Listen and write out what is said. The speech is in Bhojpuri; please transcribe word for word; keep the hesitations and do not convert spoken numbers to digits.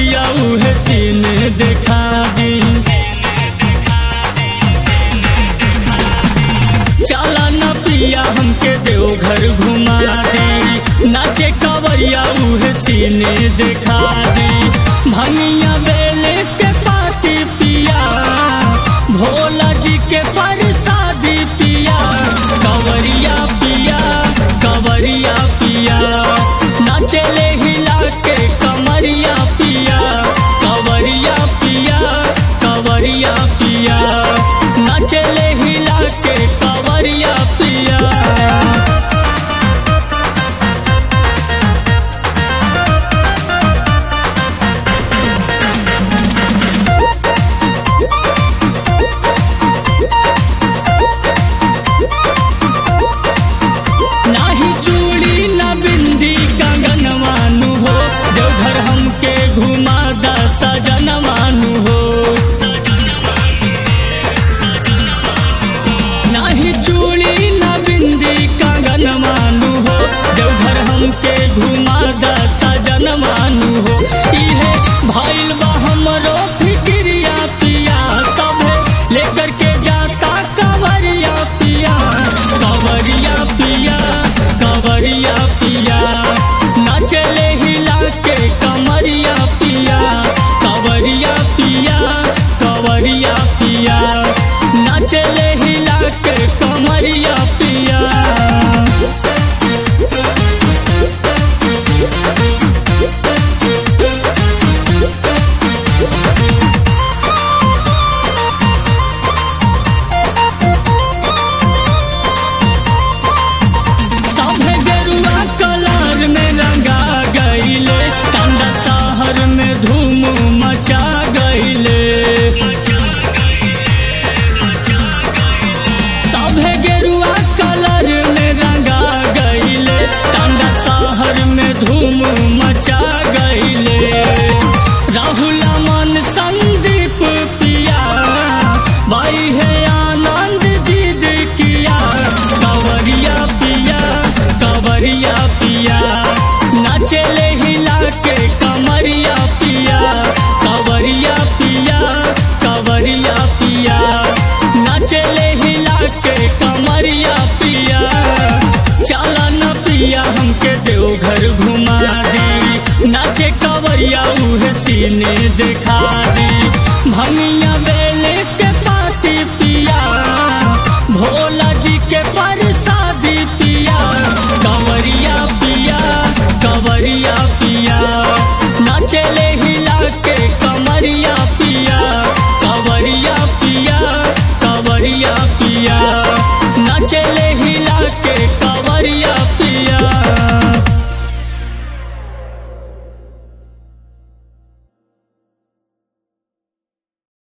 कवरिया उहे सीने देखा दी। चला न पिया हमके देवघर घुमा दी, नाचे कवरिया उहे सीने देखा दी। भंगिया बेले के पाती पिया, भोला जी के प्रसादी पिया, कवरिया पिया कवरिया पिया, नाचले हिला के कमरिया पिया, कवरिया पिया कवरिया पिया, नाचले हिला के कवरिया पिया। नाही चूड़ी न बिंदी कंगन मानू हो, देवघर हमके घुमा दा सजन मानू हो। नाही चूड़ी न बिंदी कंगन मानू हो, देवघर हमके घुमा दा सजन मानू हो। इहे भइल बा हमरो फिक्रिया पिया, सब लेकर के जाता कवरिया पिया, कवरिया पिया कवरिया पिया, नाचले हिला के कमरिया पिया, कवरिया पिया कवरिया पिया, नाचले हिला के कमरिया पिया। सभे गेरुआ कलर में रंगा गईले, टांडा शहर में धूम मचा गईले। सभे गेरुआ कलर में रंगा गईले, टांडा शहर में धूम मचा गईले। राहुल मन संदीप पिया, भाई है आनंद जिद किया, कवरिया पिया कवरिया पिया, नाचले हिला के कमरिया पिया, कवरिया पिया कवरिया पिया, नाचले हिला के कमरिया पिया। चला न पिया हमके देवघर घुमा दी, नाचे कवरिया उहे सीने देखा दी। भंगिया